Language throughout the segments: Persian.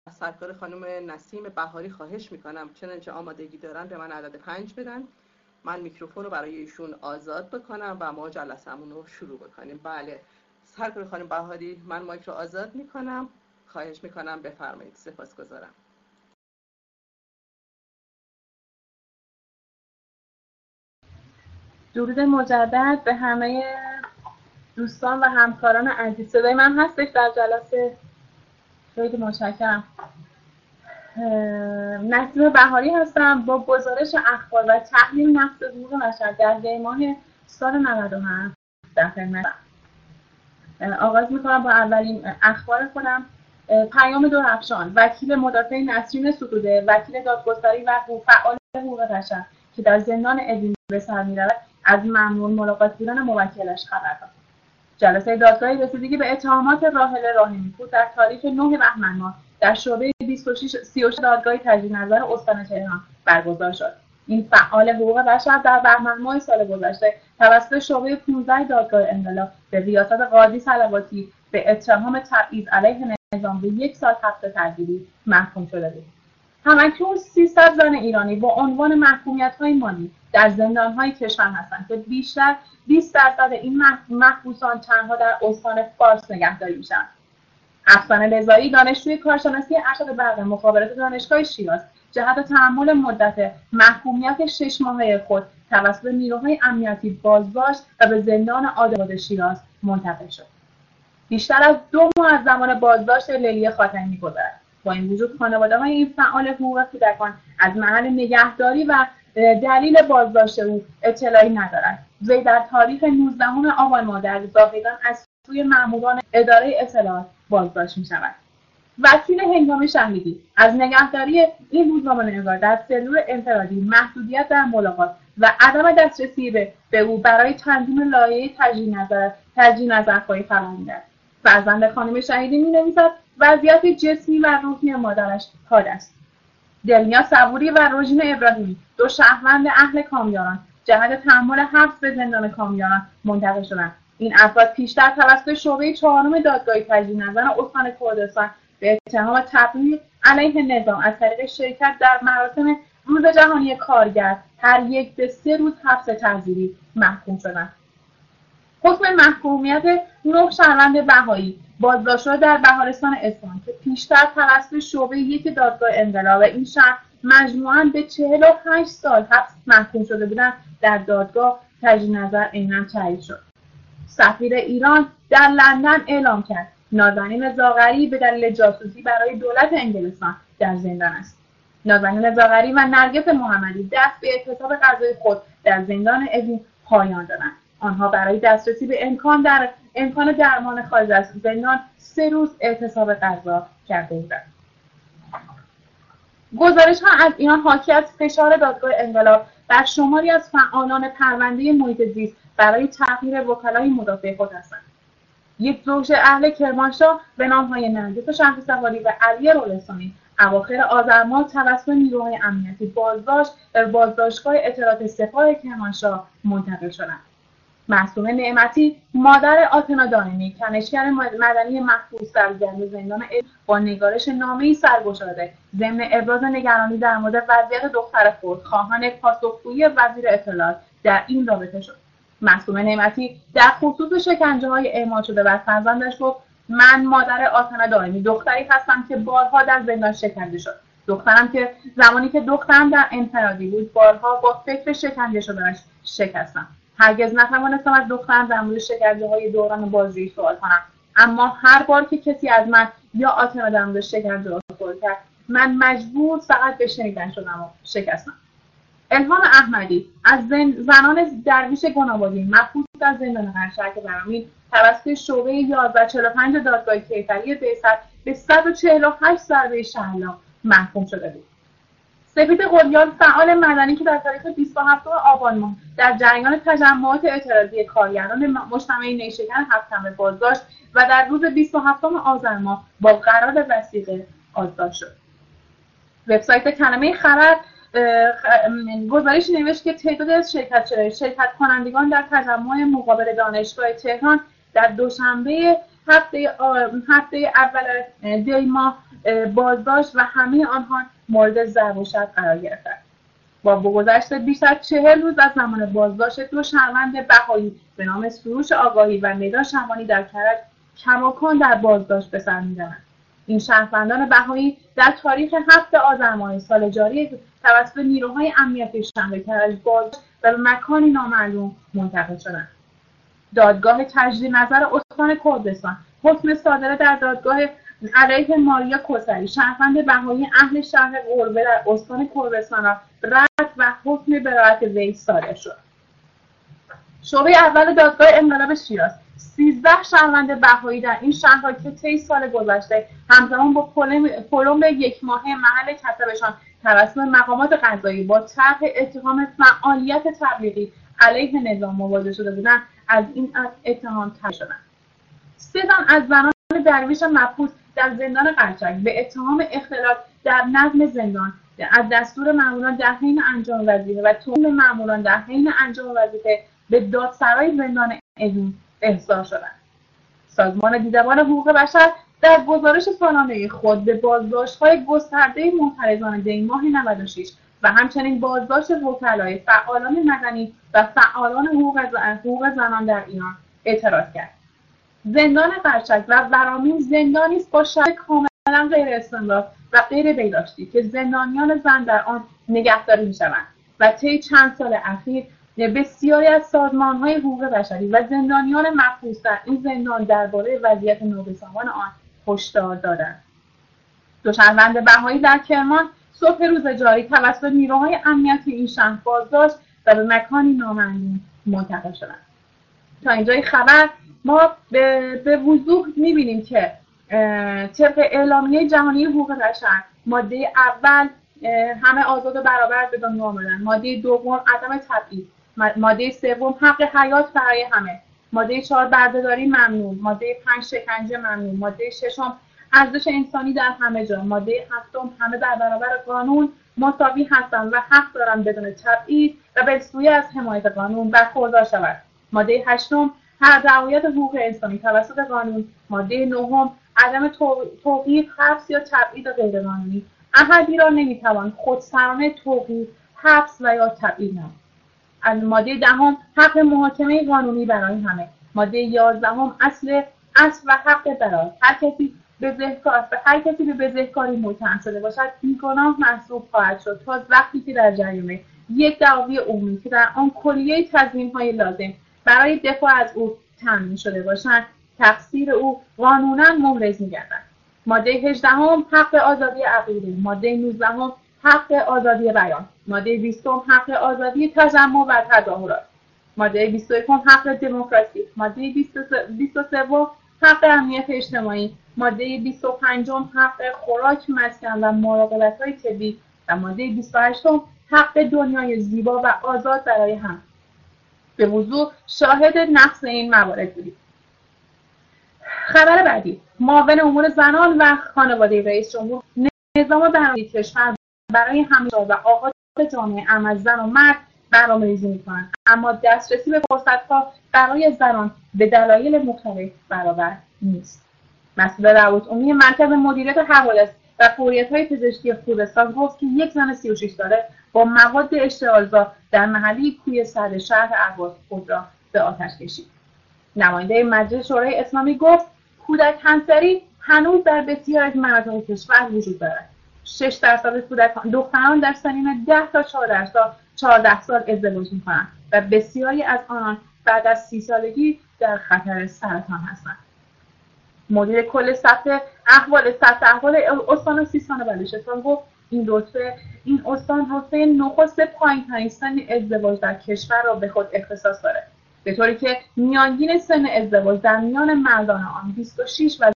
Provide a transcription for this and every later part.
سرکار خانم نسیم بهاری خواهش میکنم چنانچه آمادگی دارن به من عدد 5 بدن، من میکروفون رو برای ایشون آزاد بکنم و ما جلسمون رو شروع بکنیم. بله سرکار خانم بهاری، من مایک رو آزاد میکنم، خواهش میکنم بفرمایید. سپاسگزارم. درود مجدد به همه دوستان و همکاران عزیز. صدای من هستش در جلسه؟ خیلی متشکرم. نسیم بهاری هستم با گزارش اخبار و تحلیل نقص حقوق بشر در دی‌ماه سال 97 در خدمتم. آغاز می‌کنم با اولین اخبار خودم. پیام درفشان، وکیل مدافع نسرین ستوده، وکیل دادگستری و فعال حقوق بشر که در زندان اوین به سر می‌رود، از ممنون ملاقات بودن موکلش خبر داد. جلسه دادگاهی رسیدگی به اتهامات راحله راحمی‌پور در تاریخ 9 بهمن ماه در شعبه 36 دادگاه تجدید نظر استان تهران برگزار شد. این فعال حقوق بشر در بهمن ماه سال گذشته توسط شعبه 15 دادگاه انقلاب به ریاست قاضی صلواتی به اتهام تبعیض علیه نظام به 1 سال حبس تعزیری محکوم شده بود. هم‌اکنون 300 زن ایرانی با عنوان محکومیت‌های مالی در زندان‌های کشور هستند که بیشتر 20% این محبوسان تنها در استان فارس نگهداری میشن. افسانه رضایی، دانشجوی کارشناسی ارشد برق مخابرات دانشگاه شیراز، جهت تحمل مدت محکومیت 6 ماهه خود توسط نیروهای امنیتی بازداشت و به زندان آزاد شیراز منتقل شد. بیشتر از 2 ماه از زمان بازداشت لیلی خاتمی می‌گذرد. با این وجود خانواده‌های این فعال حقوق کودکان از محل نگهداری و دلیل بازداشت او اطلاعی ندارند. وی در تاریخ 19 آبان ماه در زاهدان از سوی ماموران اداره اطلاعات بازداشت می‌شود. وکیل هنگام شهیدی از نگهداری این روزنامه‌نگار در سلول انفرادی، محدودیت در ملاقات و عدم دسترسی به او برای تنظیم لایحه تجدید نظرخواهی خبر می‌دهد. فرزند خانم شهیدی می‌نویسد وضعیت جسمی و روحی مادرش حاد است. دلمیا صبوری و روژین ابراهیمی، 2 شهروند اهل کامیاران، جهت تحمل حبس به زندان کامیاران منتقل شدند. این افراد پیشتر توسط شعبه 4 دادگاه تجدید نظر استان کردستان به اتهام تبعیض علیه نظام از طریق شرکت در مراسم روز جهانی کارگر هر یک به 3 روز حبس تعزیری محکوم شدند. حکم محکومیت 9 شهروند بهایی بازداشت شده در بهارستان اصفهان که پیشتر توسط شعبه 1 دادگاه انقلاب این شهر مجموعاً به 48 سال حبس محکوم شده بودند در دادگاه تجدید نظر عیناً تایید شد. سفیر ایران در لندن اعلام کرد نازنین زاغری به دلیل جاسوسی برای دولت انگلستان در زندان است. نازنین زاغری و نرگس محمدی دست به اعتصاب قضایی خود در زندان اوین پایان دادند. آنها برای دسترسی به امکان درمان خارج از زندان 3 روز اعتصاب غذا کرده بودند. گزارش‌ها از ایران حاکی از فشار دادگاه انقلاب بر شماری از فعالان پرونده محیط زیست برای تغییر وکلای مدافع خود هستند. یک زوج اهل کرمانشاه به نام‌های نرگس شهرسواری و علی رولستانی اواخر آذر ماه توسط نیروهای امنیتی بازداشت و بازداشتگاه اطلاعات سپاه کرمانشاه منتقل شدند. معصومه نعمتی، مادر آتنا دائمی، کنشگر مدنی محبوس در زندان با نگارش نامه‌ای سرگشاده ضمن ابراز نگرانی در مورد وضعیت دختر خود خواهان پاسخگویی وزیر اطلاعات در این رابطه شد. معصومه نعمتی در خصوص شکنجه‌های اعمال شده بر فرزندش گفت: من مادر آتنا دائمی دختری هستم که بارها در زندان شکنجه شد. دخترم که زمانی که دخترم در انفرادی بود بارها با فکر شکنجه شدنش شکستم. هرگز نتوانستم از دخترم در مورد شکنجه‌های دوران بازجویی سوال کنم، اما هر بار که کسی از من یا آتنا در مورد شکنجه سوال کرد من مجبور فقط به شنیدن شدم و شکستم. الهام احمدی از زنان درویش گنابادی محبوس در زندان قرشک برامین توسط شعبه 1145 دادگاه کیفری بیصد به 148 ضربه شلاق محکوم شده بود. سپید قلیان، فعال مدنی که در تاریخ 27 آبان ماه در جریان تجمعات اعتراضی کارگران مجتمع نیشکن هفت‌شنبه بازداشت و در روز 27 آذر ماه با قرار وثیقه آزاد شد. وبسایت کلمه خبر گزارش نوشت که تعداد از شرکت کنندگان در تجمع مقابل دانشگاه تهران در دوشنبه هفته اول دی ماه بازداشت و همه آنها مورد ضرب و شتم قرار گرفتند. با گذشت بیش از 40 روز از زمان بازداشت دو شهروند بهایی به نام سروش آگاهی و ندا شمانی در کرج کماکان در بازداشت به سر می‌برند. این شهروندان بهایی در تاریخ 7 آذر ماه سال جاری توسط نیروهای امنیتی شهر کرج بازداشت و به مکانی نامعلوم منتقل شدند. دادگاه تجدید نظر استان کردستان حکم صادره در دادگاه علیه ماریا کوثری شهروند بهایی اهل شهر قربه در استان کردستان را رد و حکم براءت وی صادر شد. شعبه اول دادگاه انقلاب شیراز 13 شهروند بهایی در این شهر را که طی سال گذشته همزمان با پلم 1 ماهه محل کسبشان توسط مقامات قضایی با طرح اتهام فعالیت تبلیغی علیه نظام مواجه شده بودند از این اتهام تبرئه شدند. 3 تن از زنان درویش مبهوت در زندان قلچک به اتهام اختلاط در نظم زندان از دستور ماموران در حین انجام وظیفه و توهین ماموران در حین انجام وظیفه به دادسرای زندان اوین احضار شدند. سازمان دیدبان حقوق بشر در گزارش سالانه خود به بازداشت‌های گسترده معترضان دی ماه 96 و همچنین بازداشت وکلای فعالان مدنی و فعالان حقوق زنان در ایران اعتراض کرد. زندان قلچک و ورامین زندانی است با شرایط کاملا غیر استاندارد و غیر پیداشتی که زندانیان زن در آن نگهداری می‌شوند و طی چند سال اخیر بسیاری از سازمان‌های حقوق بشری و زندانیان محبوس در این زندان درباره وضعیت نابسامان آن هشدار دادند. دو شهروند بهایی در کرمان صبح روز جاری توسط نیروهای امنیتی این شهر بازداشت و به مکانی نامعلوم منتقل شدند. تا اینجای خبر ما به وضوح می‌بینیم که طبق اعلامیه جهانی حقوق بشر ماده اول همه آزاد و برابر به دنیا آمدن، ماده دوم عدم تبعیض، ماده سوم حق حیات برای همه، ماده 4 بردهداری ممنوع، ماده 5 شکنجه ممنوع، ماده 6 ارزش انسانی در همه جا، ماده 7 همه در برابر قانون مساوی هستند و حق دارند بدون تبعیض و به سوی از حمایت قانون برخوردار شود، ماده 8 رعایت حقوق انسانی توسط قانون، ماده 9 عدم توقیف، حبس یا تبعید غیرقانونی، احدی را نمیتوان خودسرانه توقیف، حبس و یا تبعید نمود. ماده 10 حق محاکمه قانونی برای همه، ماده 11 اصل و حق برای هر کسی به بزهکاری متهم شده باشد بیگناه محسوب خواهد شد تا وقتی که در جریان یک دعوی عمومی که در آن کلیه تضمین‌های لازم برای دفاع از او تامین شده باشند تقصیر او قانونا مبرز می‌گردد. ماده 18 حق آزادی عقیده، ماده 19 حق آزادی بیان، ماده 20 حق آزادی تجمع و تظاهرات، ماده 21 حق دموکراسی، ماده 23 حق امنیت اجتماعی، ماده 25 حق خوراک، مسکن و مراقبت‌های طبی و ماده 28 حق دنیای زیبا و آزاد برای همه. به وضوح شاهد نقض این موارد بودیم. خبر بعدی، معاون امور زنان و خانواده رئیس جمهور نظام برنامه‌ریزی کشور برای همه و آغاز جامعه ام از زن و مرد برنامه‌ریزی می‌کنند، اما دسترسی به فرصت‌ها برای زنان به دلایل مختلف برابر نیست. مسئول روابط عمومی مرکز مدیریت حوادث و فوریت‌های پزشکی خوزستان گفت که یک زن 36 ساله با مواد اشتعال‌زا در محله کوی سرد شهر اهواز خود را به آتش کشید. نماینده مجلس شورای اسلامی گفت کودک همسری هنوز در بسیاری از مناطق کشور وجود دارد. 6% از دختران در سنین 10 تا 14 سال ازدواج می‌کنند و بسیاری از آنان بعد از 30 سالگی در خطر سرطان هستند. مدیر کل سطح احوال استان سیستان و بلوچستان گفت این استان رتبه نخست پایین‌ترین سن ازدواج در کشور را به خود اختصاص دارد، به طوری که میانگین سن ازدواج در میان مردان آن 26 و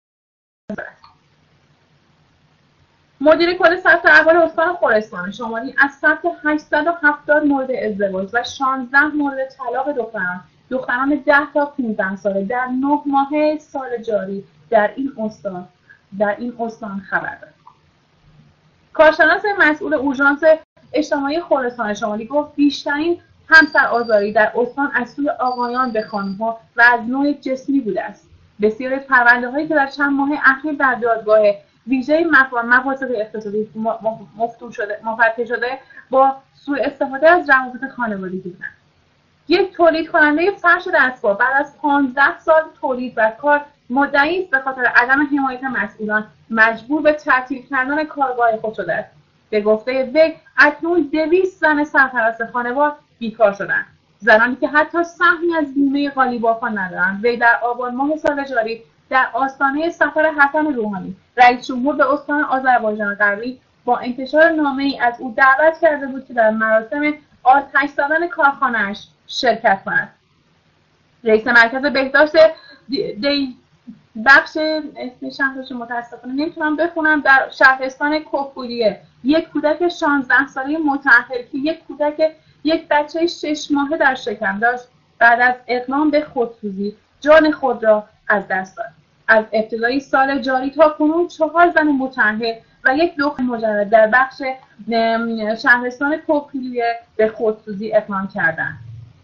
مدیر کل سطح احوال استان خراسان شمالی از سطح 870 مورد ازدواج و 16 مورد طلاق دختران 10 تا 15 ساله در 9 ماهه سال جاری در این استان خبر داد. کارشناس مسئول اورژانس اجتماعی خراسان شمالی گفت بیشترین همسرآزاری در استان از سوی آقایان به خانم‌ها و از نوع جسمی بوده است. بسیاری از پرونده‌هایی که در چند ماه اخیر در دادگاه ویژه مفاسد اقتصادی مفتون شده با سوء استفاده از روابط خانوادگی بودند. یک تولید کننده فرش دستگاه بعد از 15 سال تولید و کار مدعی است به خاطر عدم حمایت مسئولان مجبور به تعطیل کردن کارگاه خود شده است. به گفته وی اکنون 200 زن سرپرست خانوار بیکار شدند، زنانی که حتی سهمی از بیمه قالیبافان ندارند. وی در آبان ماه سال جاری در آستانه سفر حسن روحانی رئیس جمهور به استان آذربایجان غربی با انتشار نامه‌ای از او دعوت کرده بود که در مراسم آتش زدن کارخانه‌اش شرکت کند. رئیس مرکز بهداشت بخش اسم شهرش متاسفانه نمیتونم بخونم در شهرستان کوکولیه یک کودک 16 ساله متأهل که یک بچه 6 ماهه در شکم داشت بعد از اقدام به خودسوزی جان خود را از دست داد. از ابتدای سال جاری تا کنون 4 زن متأهل و یک دختر مجرد در بخش شهرستان کوکولیه به خودسوزی اقدام کردند.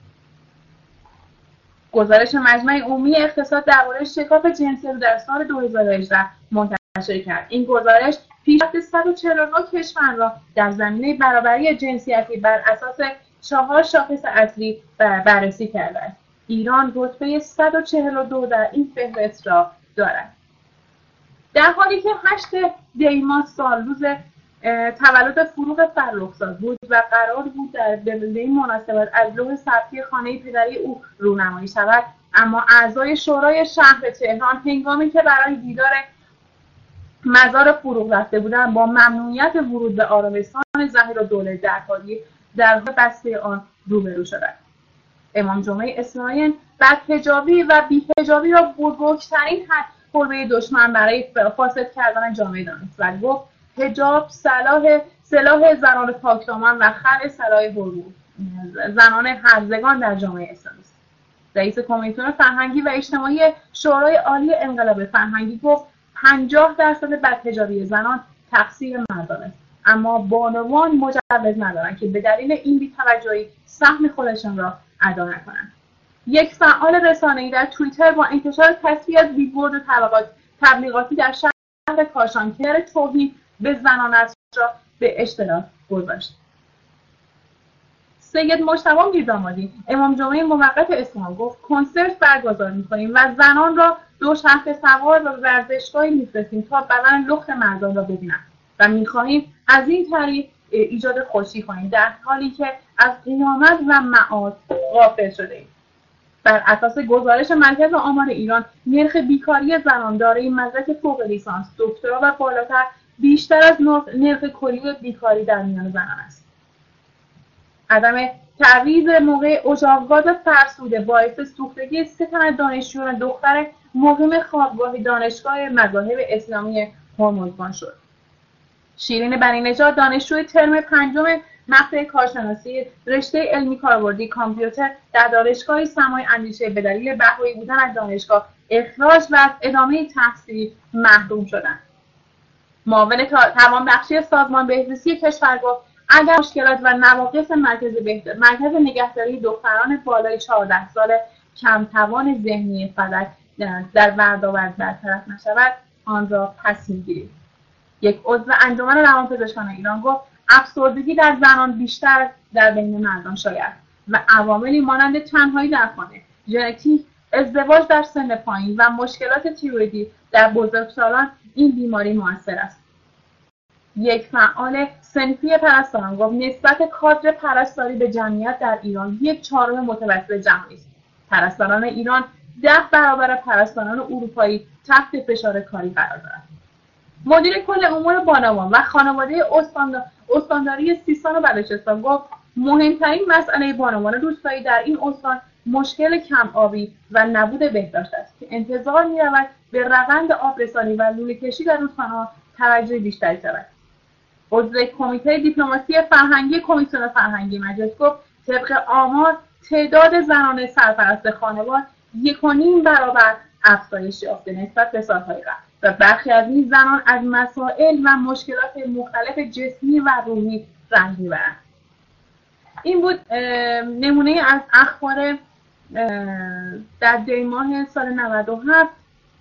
گزارش مجمع عمومی اقتصاد درباره شکاف جنسی را در سال 2018 منتشر کرد. این گزارش پیشرفت 149 کشور را در زمینه برابری جنسیتی بر اساس 4 شاخص اصلی بررسی کرده است. ایران رتبه 142 در این فهرست را دارد. در حالی که 8 دی‌ماه سال روز تولد فروغ فرخزاد بود و قرار بود به این مناسبت از لوح سبکی خانه پدری او رونمایی شود، اما اعضای شورای شهر تهران هنگامی که برای دیدار مزار فروغ رفته بودند با ممنوعیت ورود به آرامستان ظهیرالدوله در بسته آن روبرو شدند. امام جمعه اسرائیل بدحجابی و بی‌حجابی را بزرگترین حربه دشمن برای فاسد کردن جامعه دانست و گفت حجاب سلاح زنان پاکدامن و خلع سلاح زنان هرزگان در جامعه اسلامی است. رئیس کمیسیون فرهنگی و اجتماعی شورای عالی انقلاب فرهنگی گفت 50% بدحجابی زنان تقصیر مردان است، اما بانوان مجوز ندارند که به دلیل این بی‌توجهی سهم خودشان را ادا نکنند. یک فعال رسانه‌ای در توییتر با انتشار تصویری از بیلبورد تبلیغاتی در شهر کاشان که توهین به زنان است را به اشتراک گذاشت. سید مجتبی میردامادی امام جمعه موقت اصفهان گفت کنسرت برگزار می‌کنیم و زنان را دوچرخه سوار و ورزشگاهی می‌فرستیم تا بدن لخت مردان را ببینند و می‌خواهیم از این طریق ایجاد خوشی کنیم در حالی که از قیامت و معاد غافل شده‌ایم. بر اساس گزارش مرکز آمار ایران نرخ بیکاری زنان دارای مدرک فوق لیسانس، دکترا و بالاتر بیشتر از نرخ کلی بیکاری در میان زنان است. عدم تعویض موقع اجاق‌گاز فرسوده باعث سوختگی 3 تن دانشجویان دختر مقیم خوابگاه دانشگاه مذاهب اسلامی هرمزگان شد. شیرین بنی‌نژاد دانشجوی ترم 5 مقطع کارشناسی رشته علمی کاربردی کامپیوتر در دانشگاه سمای اندیشه به دلیل بهایی بودن از دانشگاه اخراج و از ادامه تحصیل محروم شدند. معاون توانبخشی سازمان بهزیستی کشور گفت اگر مشکلات و نواقص مرکز نگهداری دختران بالای 14 ساله کم توان ذهنی فلک در وردآورد برطرف نشود آن را پس می‌گیریم. یک عضو انجمن روانپزشکان ایران گفت افسردگی در زنان بیشتر در بین مردان شاید و عواملی مانند تنهایی در خانه، ژنتیک، ازدواج در سن پایین و مشکلات تیرویدی در بزرگسالان این بیماری مؤثر است. یک فعال صنفی پرستاران گفت نسبت کادر پرستاری به جمعیت در ایران 1/4 متوسط جهانی است. پرستاران ایران 10 برابر پرستاران اروپایی تحت فشار کاری قرار دارند. مدیر کل امور بانوان و خانواده استانداری سیستان و بلوچستان گفت مهمترین مسئله بانوان روستایی در این استان مشکل کم آبی و نبود بهداشت است که انتظار می‌رود به روند آبرسانی و لوله‌کشی در رودخانه‌ها توجه بیشتری شود. عضو کمیته دیپلماسی فرهنگی کمیسیون فرهنگی مجلس گفت طبق آمار تعداد زنان سرپرست خانوار 1.5 برابر افزایش یافته نسبت به سال‌های قبل و برخی از این زنان از مسائل و مشکلات مختلف جسمی و روحی رنج می‌برند. این بود نمونه از اخبار در دی ماه سال 97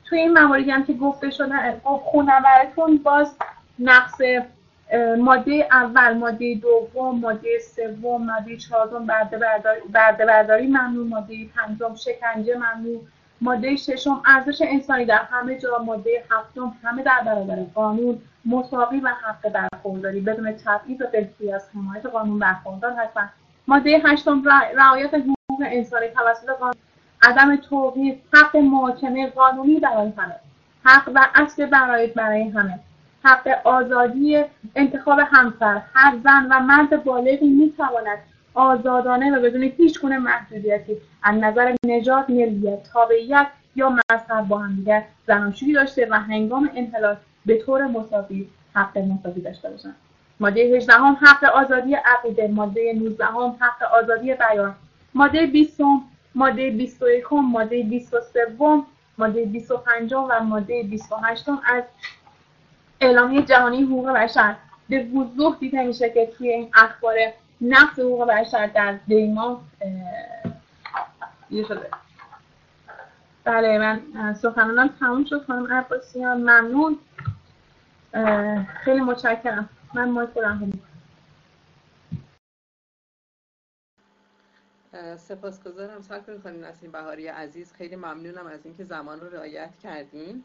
توی این مواردی هم که گفته شده خونه‌ورتون باز نقص ماده اول، ماده دوم، ماده سوم، ماده چهارم برده برداری ممنوع، ماده پنجم شکنجه ممنوع، ماده ششم ارزش انسانی در همه جا، ماده هفتم همه در برابر قانون، مساوی و حق برخورداری بدون تبعیض و بالفعل از حمایت قانون برخوردار هستند. ماده هشتم رعایت حقوق انسانی توسط قانون، عدم توقیف، حق محاکمه قانونی برای همه، حق و اصل برایت برای همه، حق آزادی انتخاب همسر. هر زن و مرد بالغی میتواند آزادانه و بدون هیچ گونه محدودیتی از نظر نژاد، ملیت، تابعیت یا مذهب با همدیگر زناشویی داشته و هنگام انحلال به طور مساوی حق مساوی داشته باشند. ماده 18 حق آزادی عقیده، ماده 19 حق آزادی بیان، ماده 20 ماده 21 ماده 23 ماده 25 و ماده 28 از اعلامیه جهانی حقوق بشر به وضوح دیده میشه که توی این اخبار نقض حقوق بشر در دیما دیده شده. بله من سخنانم تموم شد خانم عباسیان، ممنون، خیلی متشکرم. من مایک رو رها می‌کنم. سپاسگزارم. سرکار خانم نسیم بهاری عزیز، خیلی ممنونم از اینکه زمان رو رعایت کردین.